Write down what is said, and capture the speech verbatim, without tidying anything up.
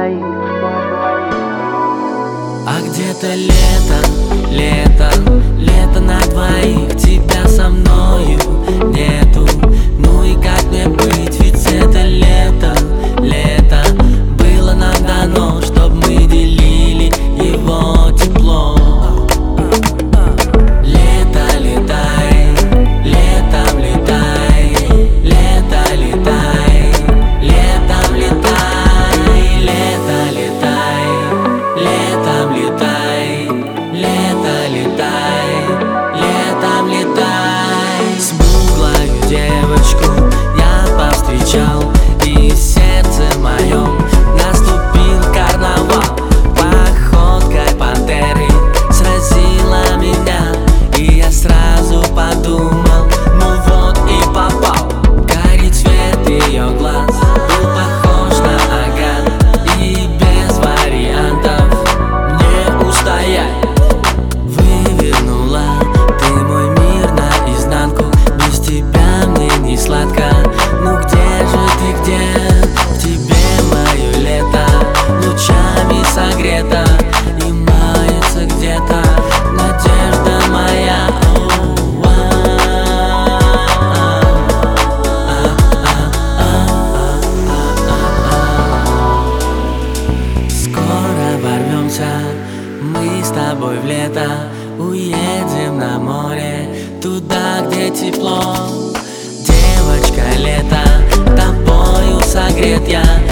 двоих, на двоих. А где-то лето, лето, лето на двоих. Тебя со мною нету. Ну и как мне быть, ведь это лето, лето было нам дано, чтоб мы делили его тепло. Лето, летай, летом летай, лето, летай, летом летай, лето, летай, летом летай, лето, летай, летом летай. Смуглую девочку я повстречал, и в сердце моем наступил карнавал. Походкой пантеры сразила меня, и я сразу подумал, ну вот и попал. Горит свет ее глаз, был похож на агат, и без вариантов мне устоять. Вывернула ты мой мир наизнанку, без тебя мне не сладко. Ну где же ты, где? В тебе мое лето лучами согрето, и мается где-то надежда моя. Скоро ворвемся мы с тобой в лето, уедем на море, туда, где тепло. Девочка, лето, тобою согрет я.